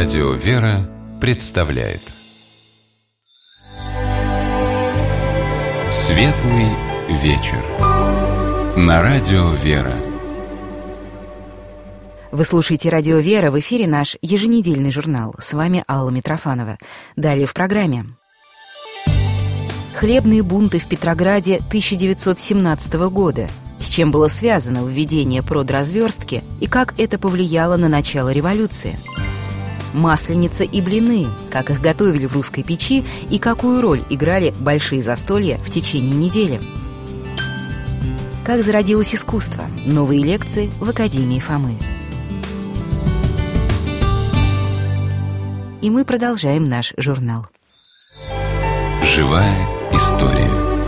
Радио «Вера» представляет Светлый вечер на Радио «Вера». Вы слушаете «Радио «Вера», в эфире наш еженедельный журнал. С вами Алла Митрофанова. Далее в программе. Хлебные бунты в Петрограде 1917 года. С чем было связано введение продразверстки и как это повлияло на начало революции. Масленица и блины, как их готовили в русской печи и какую роль играли большие застолья в течение недели. Как зародилось искусство. Новые лекции в Академии Фомы. И мы продолжаем наш журнал. Живая история.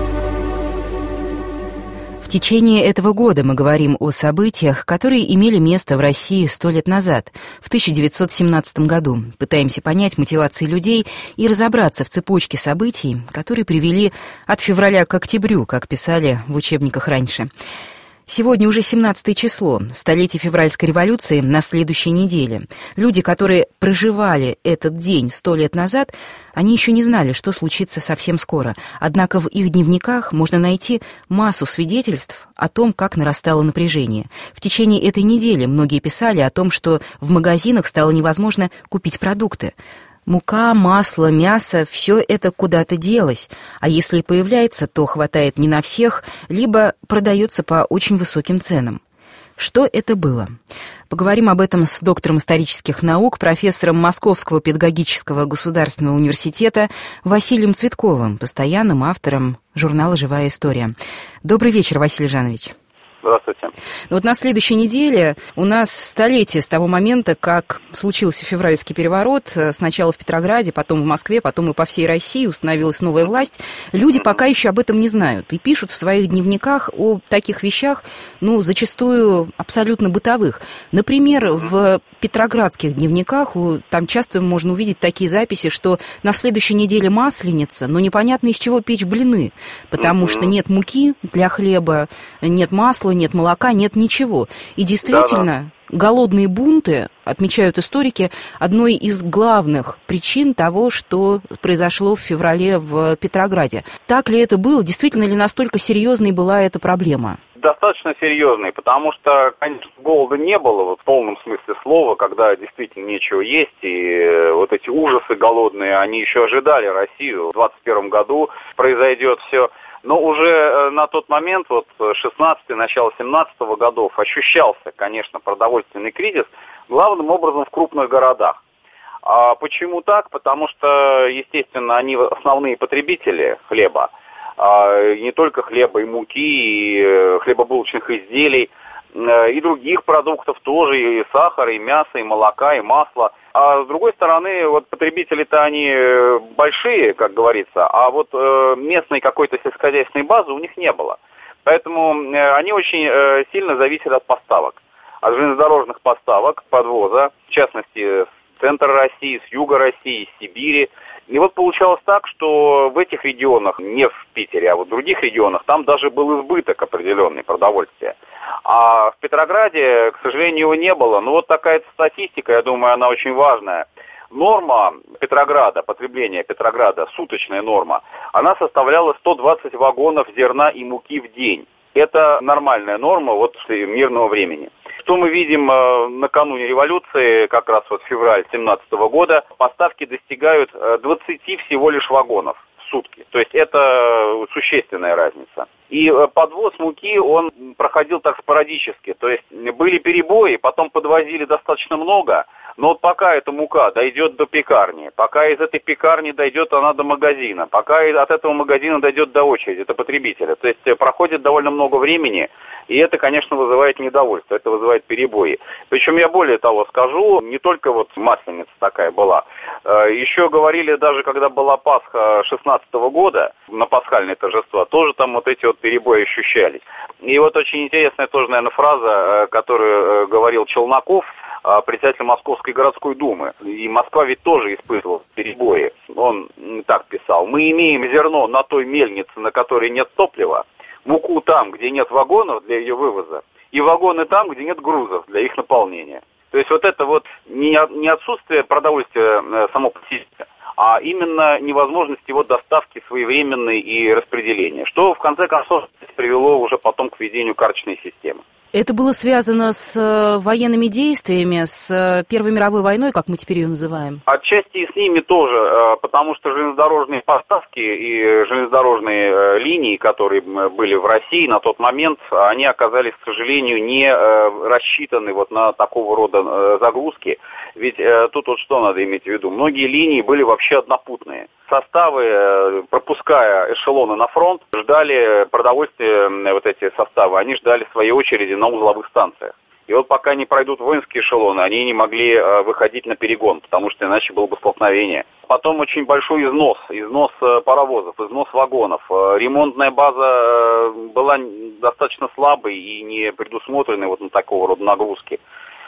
В течение этого года мы говорим о событиях, которые имели место в России 100 лет назад, в 1917 году. Пытаемся понять мотивации людей и разобраться в цепочке событий, которые привели от февраля к октябрю, как писали в учебниках раньше. Сегодня уже 17 число, столетие февральской революции на следующей неделе. Люди, которые проживали этот день 100 лет назад, они еще не знали, что случится совсем скоро. Однако в их дневниках можно найти массу свидетельств о том, как нарастало напряжение. В течение этой недели многие писали о том, что в магазинах стало невозможно купить продукты. Мука, масло, мясо — все это куда-то делось, а если и появляется, то хватает не на всех, либо продается по очень высоким ценам. Что это было? Поговорим об этом с доктором исторических наук, профессором Московского педагогического государственного университета Василием Цветковым, постоянным автором журнала «Живая история». Добрый вечер, Василий Жанович. Здравствуйте. Вот на следующей неделе у нас столетие с того момента, как случился февральский переворот. Сначала в Петрограде, потом в Москве, потом и по всей России установилась новая власть. Люди пока еще об этом не знают и пишут в своих дневниках о таких вещах, зачастую абсолютно бытовых. Например, в петроградских дневниках там часто можно увидеть такие записи, что на следующей неделе Масленица, но непонятно из чего печь блины, потому что нет муки для хлеба, нет масла, нет молока, нет ничего. И действительно, голодные бунты, отмечают историки, одной из главных причин того, что произошло в феврале в Петрограде. Так ли это было? Действительно ли настолько серьезной была эта проблема? Достаточно серьезный, потому что, конечно, голода не было в полном смысле слова, когда действительно нечего есть, и вот эти ужасы голодные, они еще ожидали Россию. В 2021 году произойдет все. Но уже на тот момент, 16-й, начало 17-го годов, ощущался, конечно, продовольственный кризис, главным образом в крупных городах. А почему так? Потому что, естественно, они основные потребители хлеба. Не только хлеба, и муки, и хлебобулочных изделий, и других продуктов тоже, и сахара, и мяса, и молока, и масла. А с другой стороны, потребители-то они большие, как говорится, а местной какой-то сельскохозяйственной базы у них не было. Поэтому они очень сильно зависят от поставок, от железнодорожных поставок, подвоза, в частности, с центра России, с юга России, из Сибири. И получалось так, что в этих регионах, не в Питере, а в других регионах, там даже был избыток определенной продовольствия. А в Петрограде, к сожалению, его не было. Такая статистика, я думаю, она очень важная. Норма Петрограда, потребление Петрограда, суточная норма, она составляла 120 вагонов зерна и муки в день. Это нормальная норма мирного времени. Что мы видим накануне революции, как раз февраль 2017 года, поставки достигают 20 всего лишь вагонов в сутки. То есть это существенная разница. И подвоз муки, он проходил так спорадически. То есть были перебои, потом подвозили достаточно много, но пока эта мука дойдет до пекарни, пока из этой пекарни дойдет она до магазина, пока от этого магазина дойдет до очереди, до потребителя. То есть проходит довольно много времени, и это, конечно, вызывает недовольство, это вызывает перебои. Причем я более того скажу, не только масленица такая была. Еще говорили, даже когда была Пасха 16-го года, на пасхальные торжества, тоже там эти перебои ощущались. И очень интересная тоже, наверное, фраза, которую говорил Челноков, председатель Московской городской думы. И Москва ведь тоже испытывала перебои. Он так писал: «Мы имеем зерно на той мельнице, на которой нет топлива, муку там, где нет вагонов для ее вывоза, и вагоны там, где нет грузов для их наполнения». То есть вот это вот не отсутствие продовольствия само по себе, а именно невозможность его доставки своевременной и распределения, что в конце концов привело уже потом к введению карточной системы. Это было связано с военными действиями, с Первой мировой войной, как мы теперь ее называем? Отчасти и с ними тоже, потому что железнодорожные поставки и железнодорожные линии, которые были в России на тот момент, они оказались, к сожалению, не рассчитаны вот на такого рода загрузки. Ведь тут вот что надо иметь в виду? Многие линии были вообще однопутные. Составы, пропуская эшелоны на фронт, ждали продовольствия, вот эти составы, они ждали своей очереди на узловых станциях. И вот пока не пройдут воинские эшелоны, они не могли выходить на перегон, потому что иначе было бы столкновение. Потом очень большой износ паровозов, износ вагонов. Ремонтная база была достаточно слабой и не предусмотренной вот на такого рода нагрузки.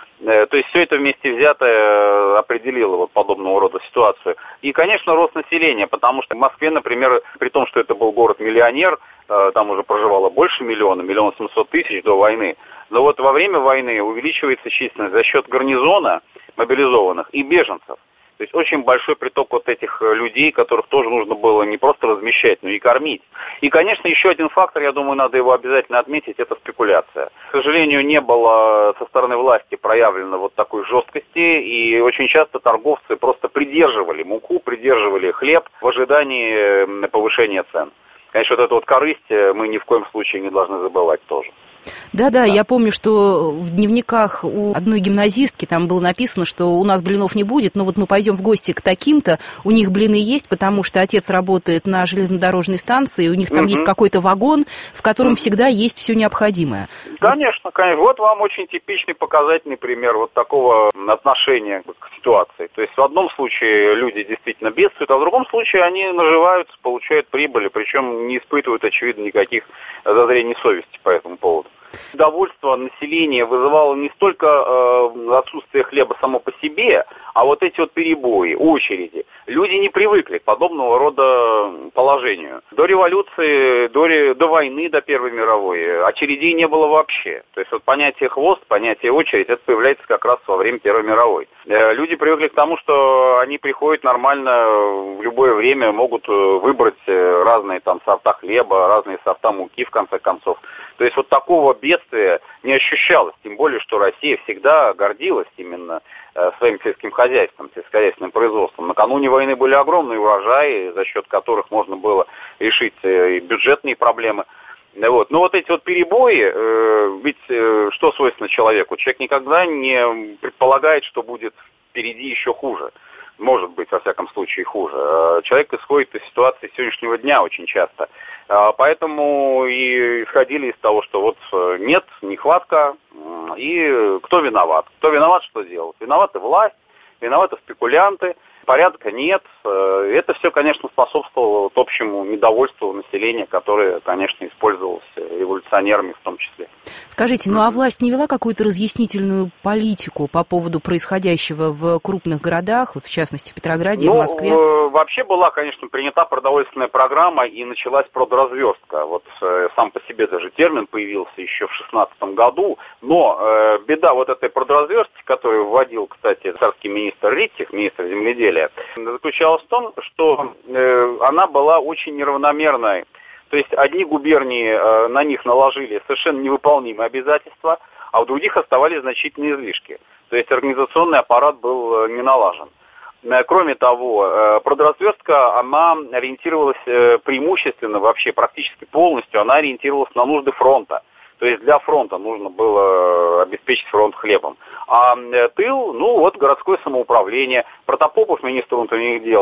То есть все это вместе взятое определило вот подобного рода ситуацию. И, конечно, рост населения, потому что в Москве, например, при том, что это был город-миллионер, там уже проживало больше 1 700 000 до войны, но вот во время войны увеличивается численность за счет гарнизона мобилизованных и беженцев. То есть очень большой приток вот этих людей, которых тоже нужно было не просто размещать, но и кормить. И, конечно, еще один фактор, я думаю, надо его обязательно отметить, это спекуляция. К сожалению, не было со стороны власти проявлено вот такой жесткости, и очень часто торговцы просто придерживали муку, придерживали хлеб в ожидании повышения цен. Конечно, вот эту вот корысть мы ни в коем случае не должны забывать тоже. Да, я помню, что в дневниках у одной гимназистки там было написано, что у нас блинов не будет, но вот мы пойдем в гости к таким-то, у них блины есть, потому что отец работает на железнодорожной станции, у них там есть какой-то вагон, в котором всегда есть все необходимое. Конечно. Вот вам очень типичный показательный пример вот такого отношения к ситуации. То есть в одном случае люди действительно бедствуют, а в другом случае они наживаются, получают прибыли, причем не испытывают, очевидно, никаких зазрений совести по этому поводу. Недовольство населения вызывало не столько отсутствие хлеба само по себе, а вот эти вот перебои, очереди. Люди не привыкли к подобного рода положению. До революции, до войны, до Первой мировой очередей не было вообще. То есть вот понятие хвост, понятие очередь, это появляется как раз во время Первой мировой. Люди привыкли к тому, что они приходят нормально в любое время, могут выбрать разные там сорта хлеба, разные сорта муки, в конце концов. То есть вот такого бедствия не ощущалось, тем более, что Россия всегда гордилась именно своим сельским хозяйством, сельскохозяйственным производством. Накануне войны были огромные урожаи, за счет которых можно было решить и бюджетные проблемы. Вот. Но вот эти вот перебои, ведь что свойственно человеку? Человек никогда не предполагает, что будет впереди еще хуже. Может быть, во всяком случае, хуже. Человек исходит из ситуации сегодняшнего дня очень часто. Поэтому и исходили из того, что вот нет, нехватка, и кто виноват? Кто виноват, что делать? Виноваты власть, виноваты спекулянты, порядка нет. Это все, конечно, способствовало общему недовольству населения, которое, конечно, использовалось революционерами в том числе. Скажите, ну а власть не вела какую-то разъяснительную политику по поводу происходящего в крупных городах, вот в частности в Петрограде и в Москве? Вообще была, конечно, принята продовольственная программа и началась продразверстка. Вот сам по себе даже термин появился еще в 2016 году, но беда вот этой продразверстки, которую вводил, кстати, царский министр Риттих, министр земледелия, заключалась в том, что она была очень неравномерной. То есть одни губернии, на них наложили совершенно невыполнимые обязательства, а у других оставались значительные излишки. То есть организационный аппарат был не налажен. Кроме того, продразверстка, она ориентировалась преимущественно, вообще практически полностью, она ориентировалась на нужды фронта. То есть для фронта нужно было обеспечить фронт хлебом. А тыл, городское самоуправление. Протопопов, министр внутренних дел,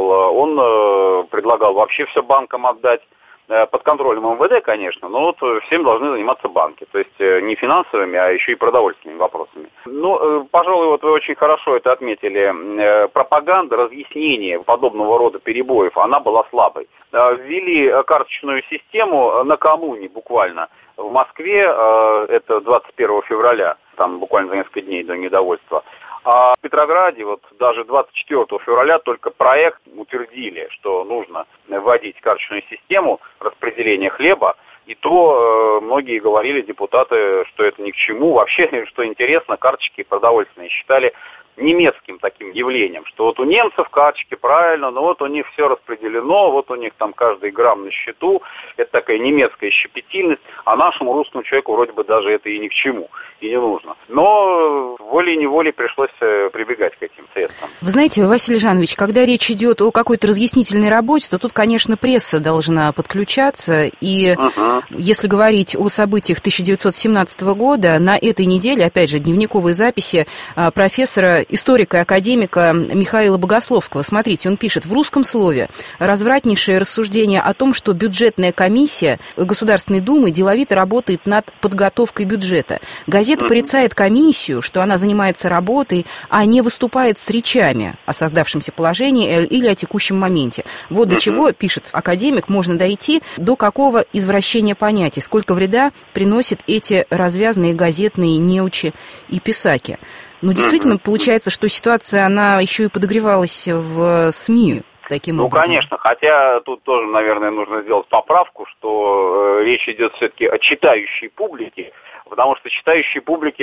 он предлагал вообще все банкам отдать. Под контролем МВД, конечно, но вот всем должны заниматься банки. То есть не финансовыми, а еще и продовольственными вопросами. Пожалуй, вот вы очень хорошо это отметили. Пропаганда, разъяснение подобного рода перебоев, она была слабой. Ввели карточную систему накануне буквально в Москве, это 21 февраля, там буквально за несколько дней до недовольства. А в Петрограде вот даже 24 февраля только проект утвердили, что нужно вводить карточную систему распределения хлеба. И что многие говорили, депутаты, что это ни к чему. Вообще, что интересно, карточки продовольственные считали немецким таким явлением, что вот у немцев карточки правильно, но вот у них все распределено, вот у них там каждый грамм на счету, это такая немецкая щепетильность, а нашему русскому человеку вроде бы даже это и ни к чему, и не нужно. Но волей-неволей пришлось прибегать к этим средствам. Вы знаете, Василий Жанович, когда речь идет о какой-то разъяснительной работе, то тут, конечно, пресса должна подключаться, и если говорить о событиях 1917 года, на этой неделе, опять же, дневниковые записи профессора, историка и академика Михаила Богословского. Смотрите, он пишет: в русском слове развратнейшее рассуждение о том, что бюджетная комиссия Государственной Думы деловито работает над подготовкой бюджета. Газета порицает комиссию, что она занимается работой, а не выступает с речами о создавшемся положении или о текущем моменте. Вот до чего, пишет академик, можно дойти, до какого извращения понятий, сколько вреда приносят эти развязные газетные неучи и писаки. Ну, действительно, получается, что ситуация, она еще и подогревалась в СМИ таким образом. Ну, конечно, хотя тут тоже, наверное, нужно сделать поправку, что речь идет все-таки о читающей публике, потому что читающей публики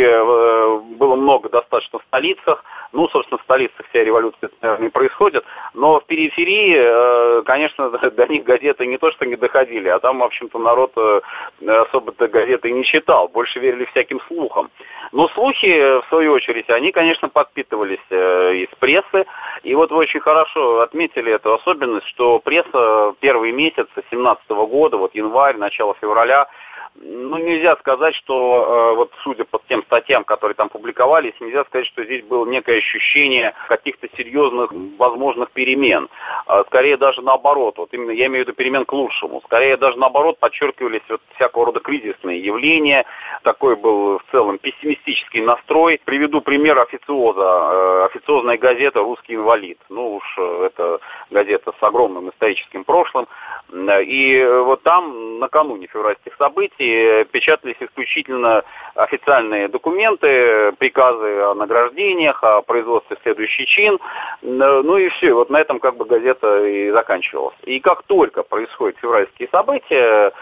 было много достаточно в столицах. Ну, собственно, в столицах вся революция, наверное, не происходит. Но в периферии, конечно, до них газеты не то что не доходили, а там, в общем-то, народ особо-то газеты и не читал. Больше верили всяким слухам. Но слухи, в свою очередь, они, конечно, подпитывались из прессы. И вот вы очень хорошо отметили эту особенность, что пресса первые месяцы 2017 года, вот январь, начало февраля, ну, нельзя сказать, что, вот судя по тем статьям, которые там публиковались, нельзя сказать, что здесь было некое ощущение каких-то серьезных возможных перемен. Скорее даже наоборот, вот именно я имею в виду перемен к лучшему. Скорее даже наоборот подчеркивались вот всякого рода кризисные явления. Такой был в целом пессимистический настрой. Приведу пример официоза. Официозная газета «Русский инвалид». Ну уж это газета с огромным историческим прошлым. И вот там накануне февральских событий печатались исключительно официальные документы, приказы о награждениях, о производстве в следующий чин. Ну и все, вот на этом как бы газета и заканчивалась. И как только происходят февральские события,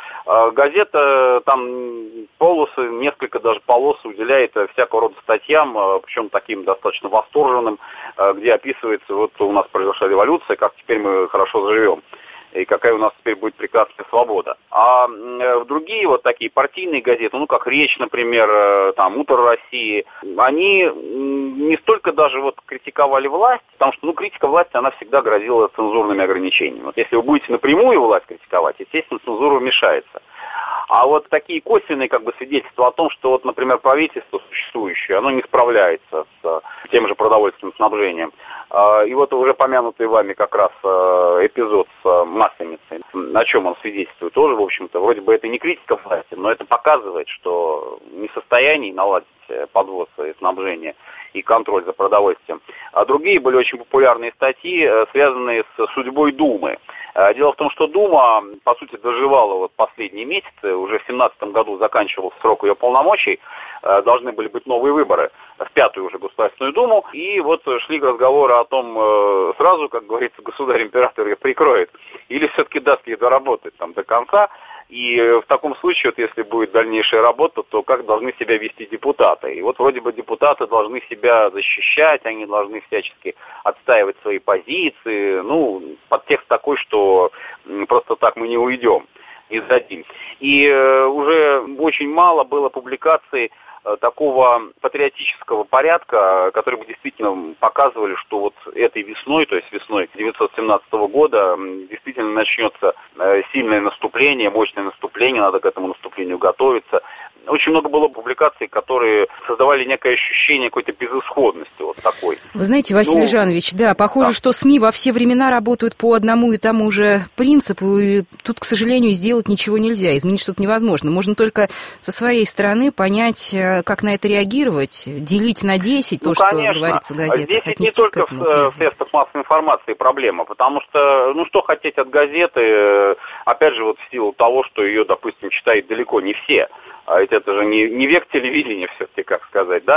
газета там полосы, несколько даже полос уделяет всякого рода статьям, причем таким достаточно восторженным, где описывается, вот у нас произошла революция, как теперь мы хорошо заживем. И какая у нас теперь будет прекрасная свобода. А в другие вот такие партийные газеты, ну как «Речь», например, там «Утро России», они не столько даже вот критиковали власть, потому что, ну, критика власти, она всегда грозила цензурными ограничениями. Вот если вы будете напрямую власть критиковать, естественно, цензура вмешается. А вот такие косвенные как бы свидетельства о том, что вот, например, правительство существующее, оно не справляется с тем же продовольственным снабжением. И вот уже помянутый вами как раз эпизод с Масленицей, о чем он свидетельствует, тоже, в общем-то, вроде бы это не критика власти, но это показывает, что не в состоянии наладить подвоз и снабжение и контроль за продовольствием. А другие были очень популярные статьи, связанные с судьбой Думы. Дело в том, что Дума, по сути, доживала вот последние месяцы, уже в 2017 году заканчивался срок ее полномочий, должны были быть новые выборы в 5-ю уже Государственную Думу, и вот шли разговоры о том, сразу, как говорится, государь-император ее прикроет, или все-таки даст ей доработать там до конца. И в таком случае, вот если будет дальнейшая работа, то как должны себя вести депутаты? И вот вроде бы депутаты должны себя защищать, они должны всячески отстаивать свои позиции. Ну, подтекст такой, что просто так мы не уйдем, не сдадим. И уже очень мало было публикаций такого патриотического порядка, которые бы действительно показывали, что вот этой весной, то есть весной 1917 года, действительно начнется сильное наступление, мощное наступление, надо к этому наступлению готовиться. Очень много было публикаций, которые создавали некое ощущение какой-то безысходности вот такой. Вы знаете, Василий Жанович, да, похоже, что СМИ во все времена работают по одному и тому же принципу, и тут, к сожалению, сделать ничего нельзя, изменить что-то невозможно. Можно только со своей стороны понять, как на это реагировать, делить на 10 то, конечно. Что говорится в газетах. Здесь не только в средствах массовой информации проблема, потому что, ну что хотеть от газеты, опять же, вот в силу того, что ее, допустим, читают далеко не все. А ведь это же не век телевидения все-таки, как сказать, да?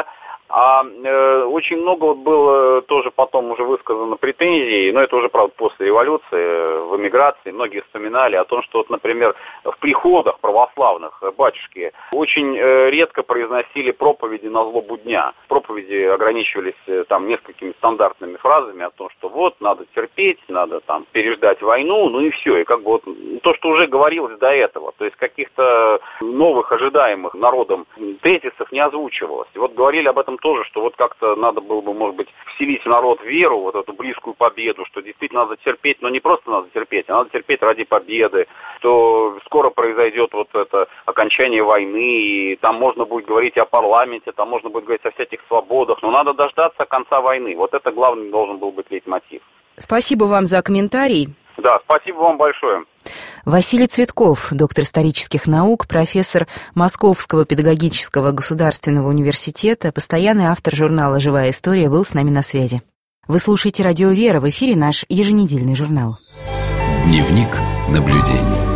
А очень много было тоже потом уже высказано претензий, но это уже, правда, после революции, в эмиграции, многие вспоминали о том, что, вот, например, в приходах православных батюшки очень редко произносили проповеди на злобу дня. Проповеди ограничивались там несколькими стандартными фразами о том, что вот, надо терпеть, надо там переждать войну, ну и все. И как бы вот то, что уже говорилось до этого, то есть каких-то новых ожидаемых народом тезисов не озвучивалось. И вот говорили об этом тоже, что вот как-то надо было бы, может быть, вселить в народ веру, вот эту близкую победу, что действительно надо терпеть, но не просто надо терпеть, а надо терпеть ради победы, что скоро произойдет вот это окончание войны, и там можно будет говорить о парламенте, там можно будет говорить о всяких свободах, но надо дождаться конца войны. Вот это главный должен был быть лейтмотив. Спасибо вам за комментарий. Да, спасибо вам большое. Василий Цветков, доктор исторических наук, профессор Московского педагогического государственного университета, постоянный автор журнала «Живая история», был с нами на связи. Вы слушаете «Радио Вера», в эфире наш еженедельный журнал. Дневник наблюдений.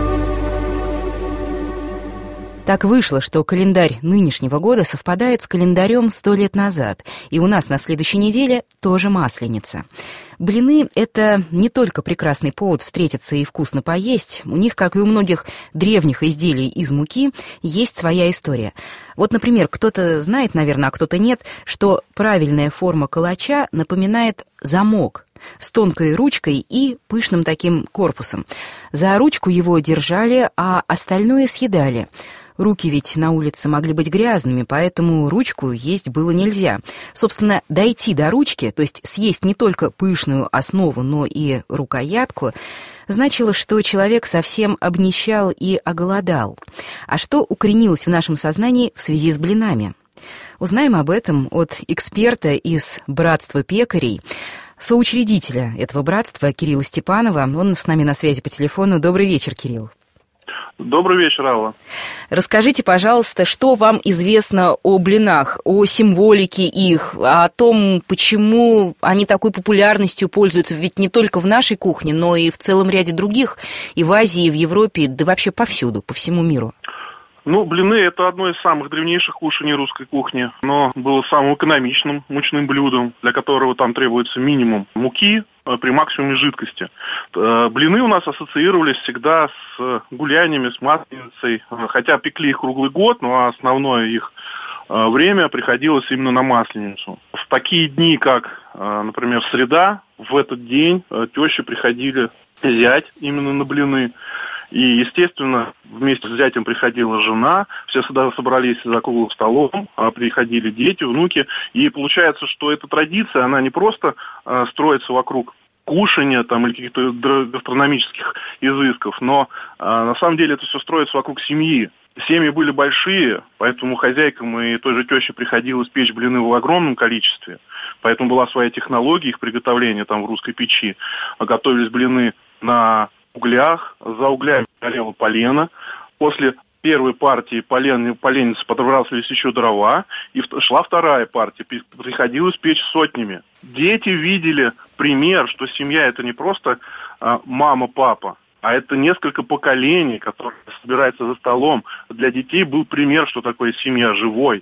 Так вышло, что календарь нынешнего года совпадает с календарем 100 лет назад, и у нас на следующей неделе тоже Масленица. Блины — это не только прекрасный повод встретиться и вкусно поесть, у них, как и у многих древних изделий из муки, есть своя история. Вот, например, кто-то знает, наверное, а кто-то нет, что правильная форма калача напоминает замок с тонкой ручкой и пышным таким корпусом. За ручку его держали, а остальное съедали. Руки ведь на улице могли быть грязными, поэтому ручку есть было нельзя. Собственно, дойти до ручки, то есть съесть не только пышную основу, но и рукоятку, значило, что человек совсем обнищал и оголодал. А что укоренилось в нашем сознании в связи с блинами? Узнаем об этом от эксперта из «Братства пекарей», соучредителя этого братства Кирилла Степанова. Он с нами на связи по телефону. Добрый вечер, Кирилл. Добрый вечер, Алла. Расскажите, пожалуйста, что вам известно о блинах, о символике их, о том, почему они такой популярностью пользуются, ведь не только в нашей кухне, но и в целом ряде других, и в Азии, и в Европе, да вообще повсюду, по всему миру. Ну, блины – это одно из самых древнейших кушаний русской кухни, но было самым экономичным мучным блюдом, для которого там требуется минимум муки при максимуме жидкости. Блины у нас ассоциировались всегда с гуляниями, с Масленицей, хотя пекли их круглый год, но основное их время приходилось именно на Масленицу. В такие дни, как, например, среда, в этот день тещи приходили зять именно на блины. И, естественно, вместе с зятем приходила жена, все сюда собрались за круглым столом, приходили дети, внуки. И получается, что эта традиция, она не просто строится вокруг кушания там, или каких-то гастрономических изысков, но на самом деле это все строится вокруг семьи. Семьи были большие, поэтому хозяйкам и той же теще приходилось печь блины в огромном количестве. Поэтому была своя технология их приготовления там в русской печи. Готовились блины на углях, за углями горело полено. После первой партии поленницы подбрасывались еще дрова, и шла вторая партия, приходилось печь сотнями. Дети видели пример, что семья – это не просто мама, папа, а это несколько поколений, которые собираются за столом. Для детей был пример, что такое семья живой.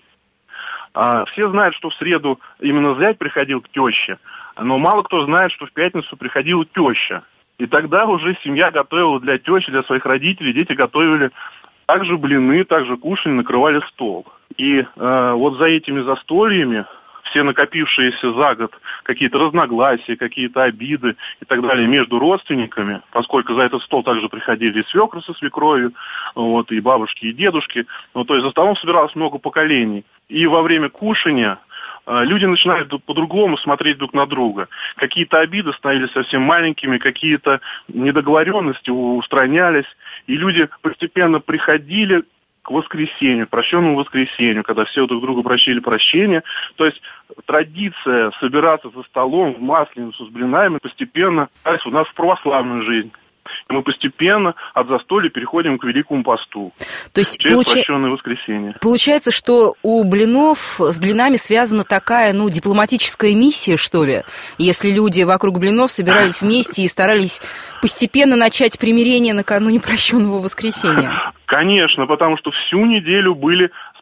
Все знают, что в среду именно зять приходил к теще, но мало кто знает, что в пятницу приходила теща. И тогда уже семья готовила для тещи, для своих родителей, дети готовили также блины, также кушали, накрывали стол. И вот за этими застольями все накопившиеся за год какие-то разногласия, какие-то обиды и так далее между родственниками, поскольку за этот стол также приходили и свекры со свекровью, вот, и бабушки, и дедушки. Ну, то есть за столом собиралось много поколений. И во время кушания люди начинают по-другому смотреть друг на друга. Какие-то обиды становились совсем маленькими, какие-то недоговоренности устранялись. И люди постепенно приходили к воскресенью, прощенному воскресенью, когда все друг другу просили прощения. То есть традиция собираться за столом в Масленицу с блинами постепенно у нас в православную жизнь. И мы постепенно от застолья переходим к Великому посту. То есть через прощенное воскресенье. Получается, что у блинов с блинами связана такая, дипломатическая миссия, что ли? Если люди вокруг блинов собирались вместе и старались постепенно начать примирение накануне прощенного воскресенья. Конечно, потому что всю неделю были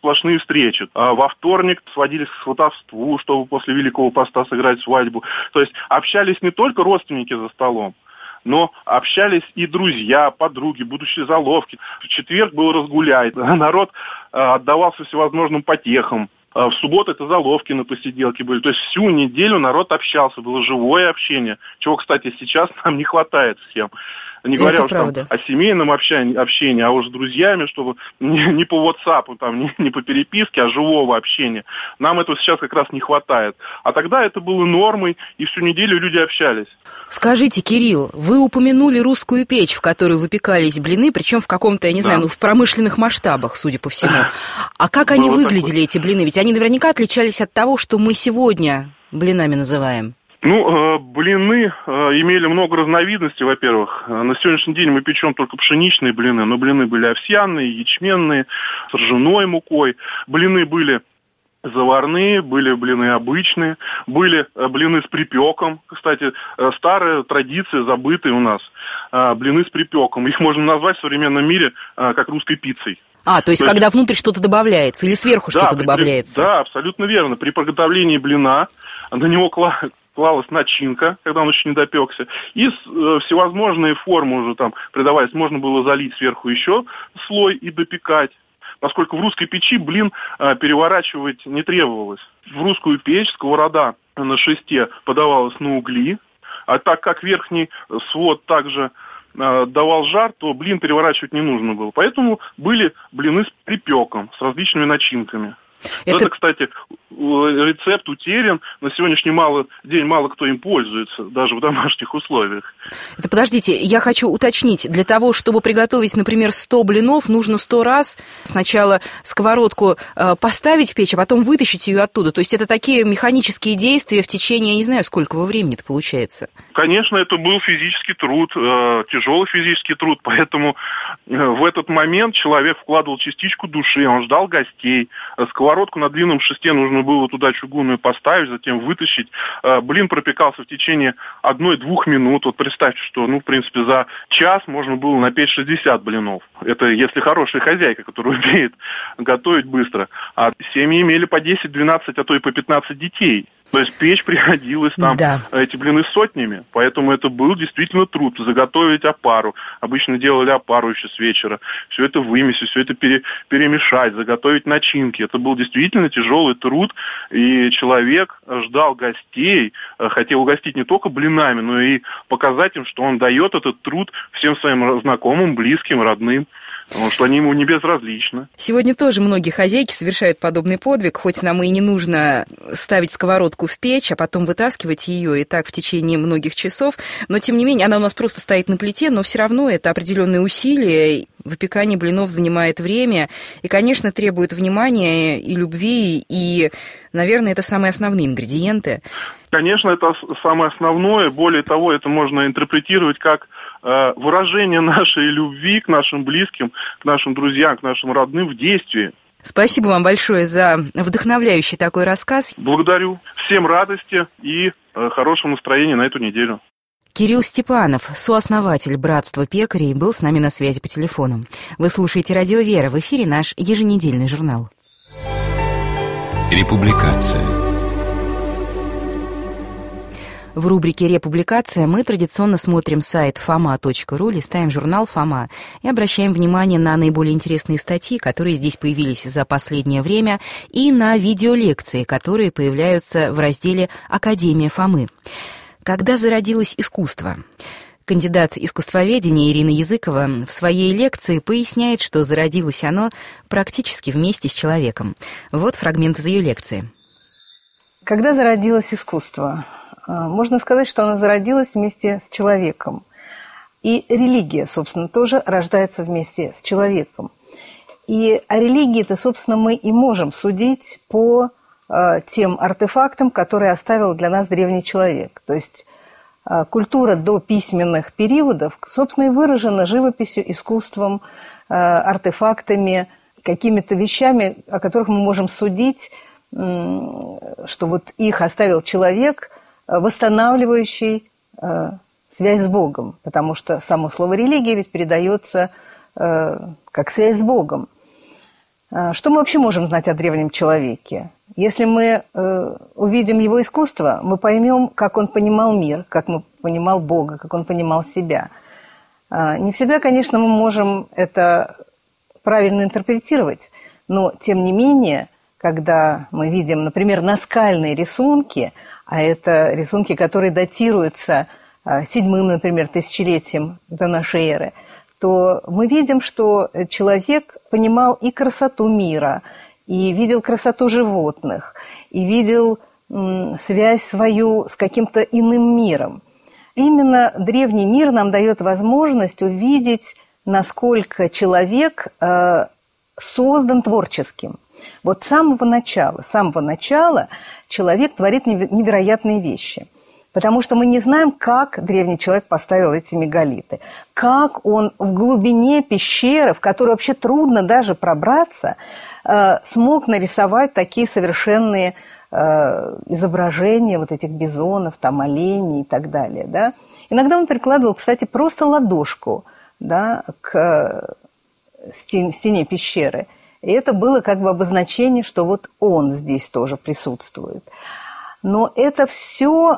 сплошные встречи. Во вторник сводились к сватовству, чтобы после Великого Поста сыграть свадьбу. То есть общались не только родственники за столом, но общались и друзья, подруги, будущие заловки. В четверг был разгуляй, народ отдавался всевозможным потехам. В субботу это заловки на посиделке были. То есть всю неделю народ общался, было живое общение, чего, кстати, сейчас нам не хватает всем. Не говоря уж там о семейном общении, а уж с друзьями, чтобы не по WhatsApp, там, не по переписке, а живого общения. Нам этого сейчас как раз не хватает. А тогда это было нормой, и всю неделю люди общались. Скажите, Кирилл, вы упомянули русскую печь, в которой выпекались блины, причем в каком-то, я не знаю, в промышленных масштабах, судя по всему. А как они выглядели, эти блины? Ведь они наверняка отличались от того, что мы сегодня блинами называем. Блины имели много разновидностей, во-первых. На сегодняшний день мы печем только пшеничные блины, но блины были овсяные, ячменные, с ржаной мукой. Блины были заварные, были блины обычные, были блины с припеком. Кстати, старая традиция, забытая у нас, блины с припеком. Их можно назвать в современном мире как русской пиццей. То есть когда внутрь что-то добавляется или сверху что-то добавляется? Да, абсолютно верно. При приготовлении блина на него клалась начинка, когда он еще не допекся, и всевозможные формы уже там придавались. Можно было залить сверху еще слой и допекать. Поскольку в русской печи блин переворачивать не требовалось. В русскую печь сковорода на шесте подавалась на угли, а так как верхний свод также давал жар, то блин переворачивать не нужно было. Поэтому были блины с припеком, с различными начинками. Это, кстати, рецепт утерян. На сегодняшний день мало кто им пользуется, даже в домашних условиях. Это, подождите, я хочу уточнить. Для того, чтобы приготовить, например, 100 блинов, нужно 100 раз сначала сковородку поставить в печь, а потом вытащить ее оттуда. То есть это такие механические действия в течение, я не знаю, сколько времени-то получается. Конечно, это был физический труд, тяжелый физический труд, поэтому в этот момент человек вкладывал частичку души, он ждал гостей. Сковородку на длинном шесте нужно было туда чугунную поставить, затем вытащить. Блин пропекался в течение 1-2 минут. Вот представьте, что, в принципе, за час можно было напечь 60 блинов. Это если хорошая хозяйка, которая умеет готовить быстро. А семьи имели по 10, 12, а то и по 15 детей. То есть печь приходилось там, эти блины сотнями, поэтому это был действительно труд. Заготовить опару, обычно делали опару еще с вечера, все это вымесить, все это перемешать, заготовить начинки. Это был действительно тяжелый труд, и человек ждал гостей, хотел угостить не только блинами, но и показать им, что он дает этот труд всем своим знакомым, близким, родным. Потому что они ему не безразличны. Сегодня тоже многие хозяйки совершают подобный подвиг, хоть нам и не нужно ставить сковородку в печь, а потом вытаскивать ее и так в течение многих часов. Но, тем не менее, она у нас просто стоит на плите, но все равно это определенные усилия. Выпекание блинов занимает время и, конечно, требует внимания и любви, и, наверное, это самые основные ингредиенты. Конечно, это самое основное. Более того, это можно интерпретировать как выражение нашей любви к нашим близким, к нашим друзьям, к нашим родным в действии. Спасибо вам большое за вдохновляющий такой рассказ. Благодарю. Всем радости и хорошего настроения на эту неделю. Кирилл Степанов, сооснователь Братства пекарей, был с нами на связи по телефону. Вы слушаете «Радио Вера», в эфире наш еженедельный журнал. Републикация. В рубрике «Републикация» мы традиционно смотрим сайт fama.ru, листаем журнал «Фома» и обращаем внимание на наиболее интересные статьи, которые здесь появились за последнее время, и на видеолекции, которые появляются в разделе «Академия Фомы». Когда зародилось искусство? Кандидат искусствоведения Ирина Языкова в своей лекции поясняет, что зародилось оно практически вместе с человеком. Вот фрагмент из ее лекции. Когда зародилось искусство? Можно сказать, что оно зародилось вместе с человеком. И религия, собственно, тоже рождается вместе с человеком. И о религии-то, собственно, мы и можем судить по тем артефактам, которые оставил для нас древний человек. То есть культура до письменных периодов, собственно, и выражена живописью, искусством, артефактами, какими-то вещами, о которых мы можем судить, что вот их оставил человек, восстанавливающий связь с Богом, потому что само слово «религия» ведь передается как связь с Богом. Что мы вообще можем знать о древнем человеке? Если мы увидим его искусство, мы поймем, как он понимал мир, как он понимал Бога, как он понимал себя. Не всегда, конечно, мы можем это правильно интерпретировать, но, тем не менее, когда мы видим, например, наскальные рисунки, а это рисунки, которые датируются 7-м, например, тысячелетием до нашей эры, то мы видим, что человек понимал и красоту мира, и видел красоту животных, и видел связь свою с каким-то иным миром. Именно древний мир нам дает возможность увидеть, насколько человек создан творческим. Вот с самого начала человек творит невероятные вещи. Потому что мы не знаем, как древний человек поставил эти мегалиты. Как он в глубине пещеры, в которую вообще трудно даже пробраться, смог нарисовать такие совершенные изображения вот этих бизонов, там, оленей и так далее. Да? Иногда он прикладывал, кстати, просто ладошку, да, к стене пещеры. И это было как бы обозначение, что вот он здесь тоже присутствует. Но это все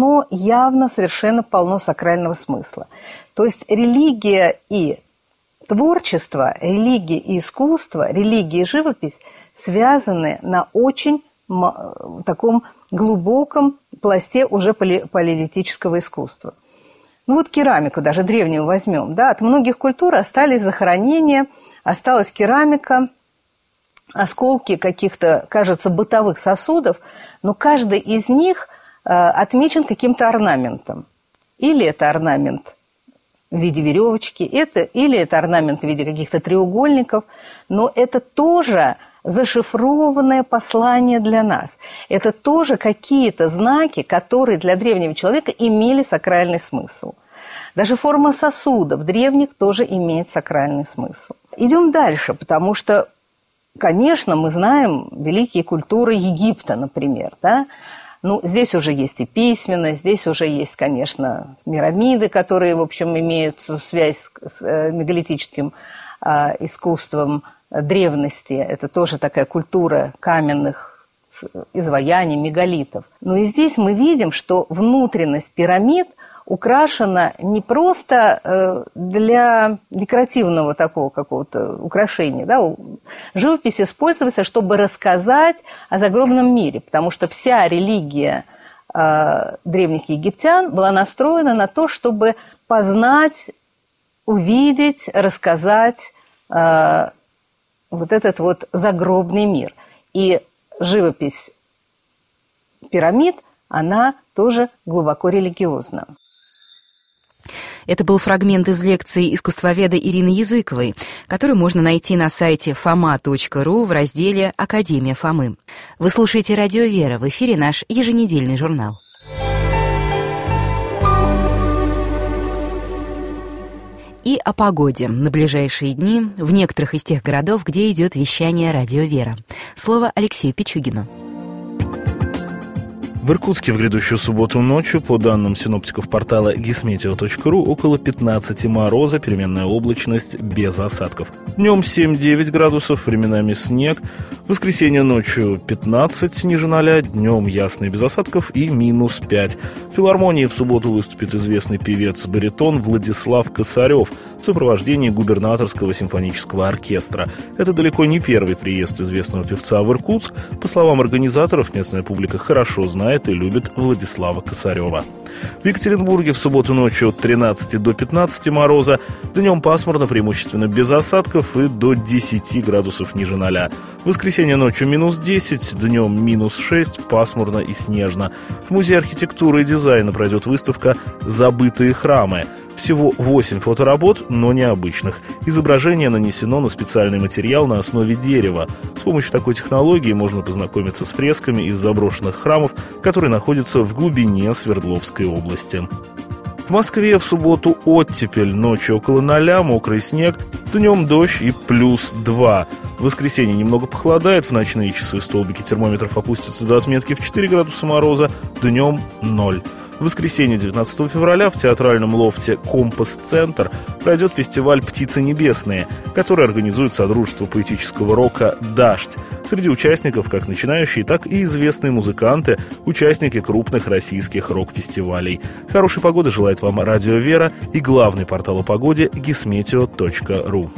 явно совершенно полно сакрального смысла. То есть религия и творчество, религия и искусство, религия и живопись связаны на очень таком глубоком пласте уже палеолитического искусства. Ну вот керамику даже древнюю возьмем. Да? От многих культур остались захоронения, осталась керамика, осколки каких-то, кажется, бытовых сосудов, но каждый из них отмечен каким-то орнаментом. Или это орнамент в виде веревочки, или это орнамент в виде каких-то треугольников, но это тоже зашифрованное послание для нас. Это тоже какие-то знаки, которые для древнего человека имели сакральный смысл. Даже форма сосудов древних тоже имеет сакральный смысл. Идем дальше, потому что, конечно, мы знаем великие культуры Египта, например, да? Ну, здесь уже есть и письменность, здесь уже есть, конечно, пирамиды, которые, в общем, имеют связь с мегалитическим искусством древности. Это тоже такая культура каменных изваяний, мегалитов. Но и здесь мы видим, что внутренность пирамид украшена не просто для декоративного такого какого-то украшения. Да? Живопись используется, чтобы рассказать о загробном мире, потому что вся религия древних египтян была настроена на то, чтобы познать, увидеть, рассказать вот этот вот загробный мир. И живопись пирамид, она тоже глубоко религиозна. Это был фрагмент из лекции искусствоведа Ирины Языковой, которую можно найти на сайте foma.ru в разделе «Академия Фомы». Вы слушаете «Радио Вера», в эфире наш еженедельный журнал. И о погоде на ближайшие дни в некоторых из тех городов, где идет вещание «Радио Вера». Слово Алексею Пичугину. В Иркутске в грядущую субботу ночью, по данным синоптиков портала gismeteo.ru, около 15 мороза, переменная облачность без осадков. Днем 7-9 градусов, временами снег. В воскресенье ночью 15 ниже 0, днем ясный без осадков и минус 5. В филармонии в субботу выступит известный певец-баритон Владислав Косарев в сопровождении губернаторского симфонического оркестра. Это далеко не первый приезд известного певца в Иркутск. По словам организаторов, местная публика хорошо знает и любит Владислава Косарева. В Екатеринбурге в субботу ночью от 13 до 15 мороза, днем пасмурно, преимущественно без осадков и до 10 градусов ниже 0. В воскресенье ночью минус 10, днем минус 6, пасмурно и снежно. В Музее архитектуры и дизайна пройдет выставка «Забытые храмы». Всего 8 фоторабот, но необычных. Изображение нанесено на специальный материал на основе дерева. С помощью такой технологии можно познакомиться с фресками из заброшенных храмов, которые находятся в глубине Свердловской области. В Москве в субботу оттепель, ночью около 0, мокрый снег, днем дождь и плюс 2. В воскресенье немного похолодает, в ночные часы столбики термометров опустятся до отметки в 4 градуса мороза, днем 0. В воскресенье 19 февраля в театральном лофте «Компас-центр» пройдет фестиваль «Птицы небесные», который организует Содружество поэтического рока «Дождь». Среди участников как начинающие, так и известные музыканты, участники крупных российских рок-фестивалей. Хорошей погоды желает вам Радио Вера и главный портал о погоде gismeteo.ru.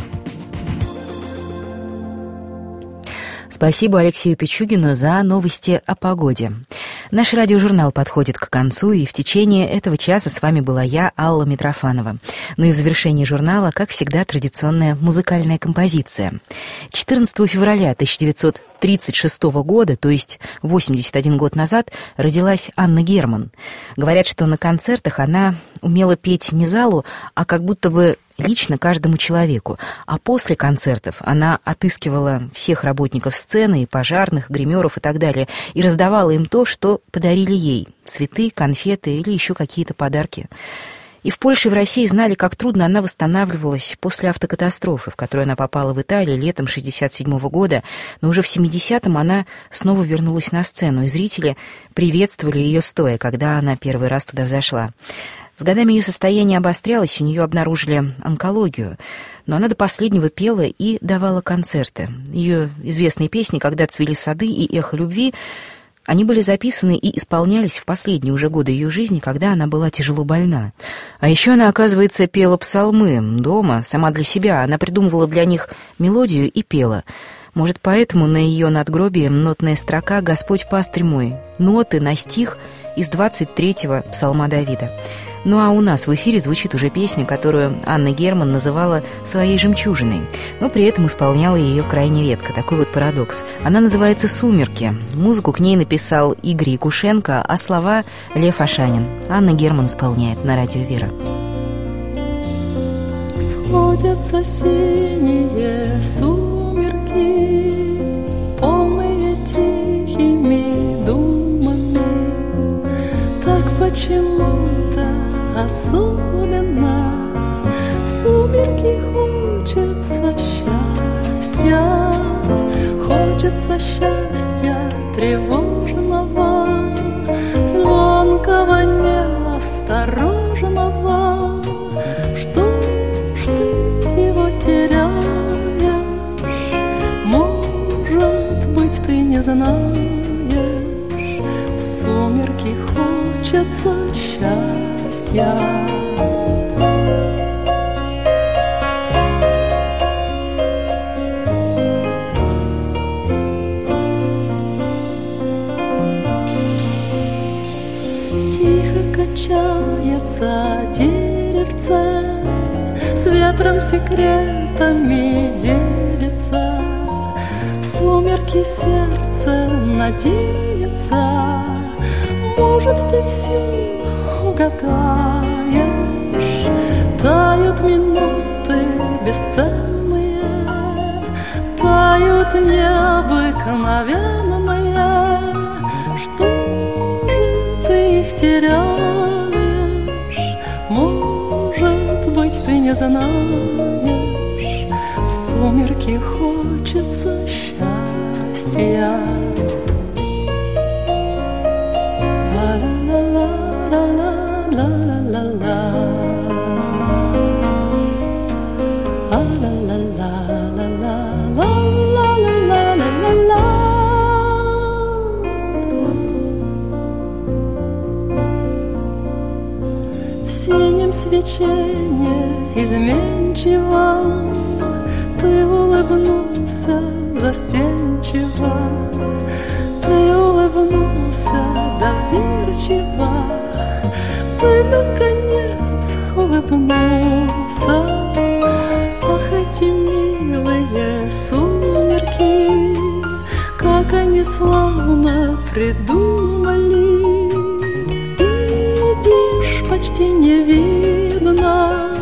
Спасибо Алексею Пичугину за новости о погоде. Наш радиожурнал подходит к концу, и в течение этого часа с вами была я, Алла Митрофанова. Ну и в завершении журнала, как всегда, традиционная музыкальная композиция. 14 февраля 1936 года, то есть 81 год назад, родилась Анна Герман. Говорят, что на концертах она умела петь не залу, а как будто бы лично каждому человеку. А после концертов она отыскивала всех работников сцены, и пожарных, гримеров и так далее, и раздавала им то, что подарили ей – цветы, конфеты или еще какие-то подарки. И в Польше и в России знали, как трудно она восстанавливалась после автокатастрофы, в которую она попала в Италии летом 1967 года, но уже в 70-м она снова вернулась на сцену, и зрители приветствовали ее стоя, когда она первый раз туда взошла. С годами ее состояние обострялось, у нее обнаружили онкологию, но она до последнего пела и давала концерты. Ее известные песни «Когда цвели сады» и «Эхо любви» они были записаны и исполнялись в последние уже годы ее жизни, когда она была тяжело больна. А еще она, оказывается, пела псалмы дома, сама для себя. Она придумывала для них мелодию и пела. Может, поэтому на ее надгробии нотная строка «Господь пастырь мой», ноты на стих из 23-го псалма Давида. Ну а у нас в эфире звучит уже песня, которую Анна Герман называла своей жемчужиной, но при этом исполняла ее крайне редко. Такой вот парадокс. Она называется «Сумерки». Музыку к ней написал Игорь Якушенко, а слова Лев Ашанин. Анна Герман исполняет на радио «Вера». Сходятся синие сумерки, полные тихими думами, так почему-то особенно в сумерки хочется счастья тревожного, звонкого, неосторожного. Что ж ты его теряешь? Может быть, ты не знаешь, в сумерки хочется счастья. Тихо качается деревце, с ветром секретами делится, в сумерки сердце надеется. Может, ты все угадаешь, тают минуты бесценные, тают необыкновенные. Что же ты их теряешь? Может быть, ты не знаешь, в сумерки хочется счастья. В синем свечении изменчивом ты улыбнулся застенчиво, ты улыбнулся доверчиво, ты наконец улыбнулся. Ах, эти милые сумерки, как они славно придумали. Видишь, почти не видно,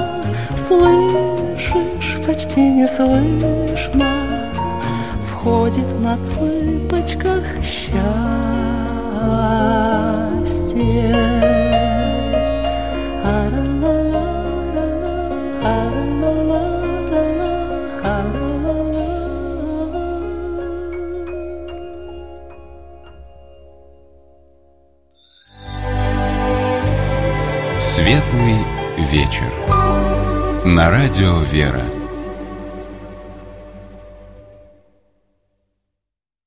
слышишь, почти не слышно, входит на цыпочках счастье. Светлый вечер. На радио «Вера».